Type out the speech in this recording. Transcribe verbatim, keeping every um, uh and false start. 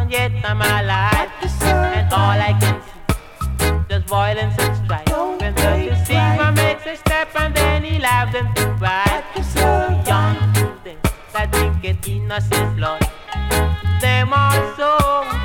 and yet I'm alive. And all I can see, just violence and strife. When the deceiver makes a step and then he laughs and cries. Young children that drink it innocent blood, them also